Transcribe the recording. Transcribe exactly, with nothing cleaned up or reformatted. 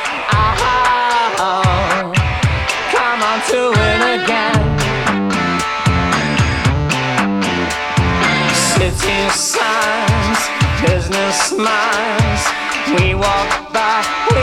Oh, come on to it again. City signs, business minds, we walk by.